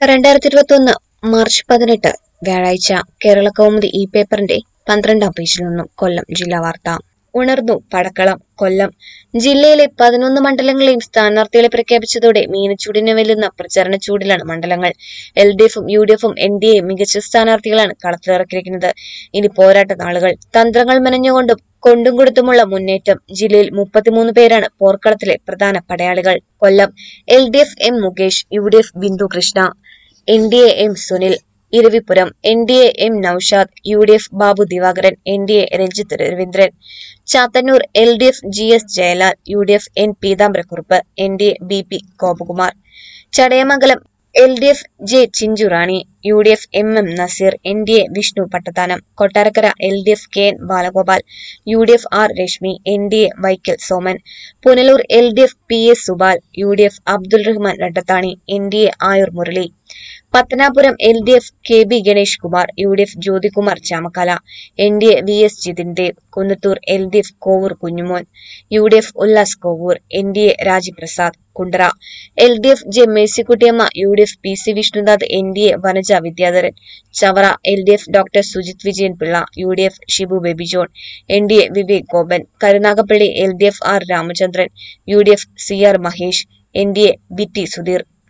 2021 March 18 വ്യാഴാഴ്ച കേരള കൗമുദി ഈ പേപ്പറിന്റെ 12-ാം പേജിൽ നിന്നും കൊല്ലം ജില്ലാ വാർത്ത. ഉണർന്നു പടക്കളം. കൊല്ലം ജില്ലയിലെ 11 മണ്ഡലങ്ങളെയും സ്ഥാനാർത്ഥികളെ പ്രഖ്യാപിച്ചതോടെ മീനച്ചൂടിനെ വെല്ലുന്ന പ്രചരണ ചൂടിലാണ് മണ്ഡലങ്ങൾ. LDFും UDFും NDAയും മികച്ച സ്ഥാനാർത്ഥികളാണ് കളത്തിലിറക്കിയിരിക്കുന്നത്. ഇനി പോരാട്ട നാളുകൾ. തന്ത്രങ്ങൾ മെനഞ്ഞുകൊണ്ടും കൊണ്ടും കൊടുത്തുമുള്ള മുന്നേറ്റം. ജില്ലയിൽ 33 പേരാണ് പോർക്കളത്തിലെ പ്രധാന പടയാളികൾ. Kollam LDF M Mukesh, UDF Bindu Krishna, NDA M Sunil. Iravipuram NDA M Noushad, UDF Babu Divakaran, NDA Ranjith Raveendran. Chathannoor LDF GS Jayalal, UDF N Peethambarakurup, NDA BP Gopakumar. Chadayamangalam LDF J Chinchurani, UDF MM Naseer, NDA Vishnu Pattathanam. Kottarakkara LDF KN Balagopal, UDF R Reshmi, NDA Vaikkal Soman. Punalur LDF PS Subal, UDF Abdul Rahman Rattathani, NDA Ayoor Murali. Pathanapuram LDF KB Ganesh Kumar, UDF Jyothikumar Chamakkala, NDA VS Jithin Dev. Kunnathur LDF Kovoor Kunjumon, UDF Ullas Kovoor, NDA Rajiprasad. Kundara LDF J Mercykuttyamma, UDF PC Vishnunath, NDA Vanaja Vidyadharan. Chavara LDF doctor Sujith Vijayan Pillai, UDF Shibu Baby John, NDA Vivek Gopan. Karunagappally LDF R Ramachandran, UDF CR Mahesh, NDA BT Sudheer.